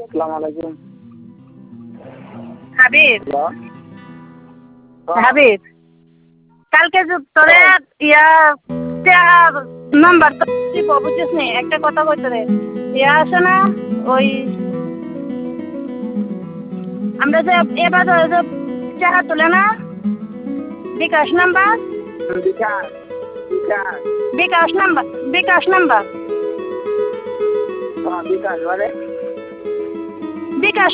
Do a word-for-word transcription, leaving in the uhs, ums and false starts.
আসসালামু আলাইকুম। হাবিব হ্যালো। হাবিব কালকে যে তোরে ইয়া নাম্বার তো বুঝছিস নি একটা কথা কইতে রে ইয়া আছে না ওই আমরা যে এবার যে টাকা তুলে না bKash number bKash bKash bKash number bKash number হ্যাঁ বিকাশ বলে বিকাশ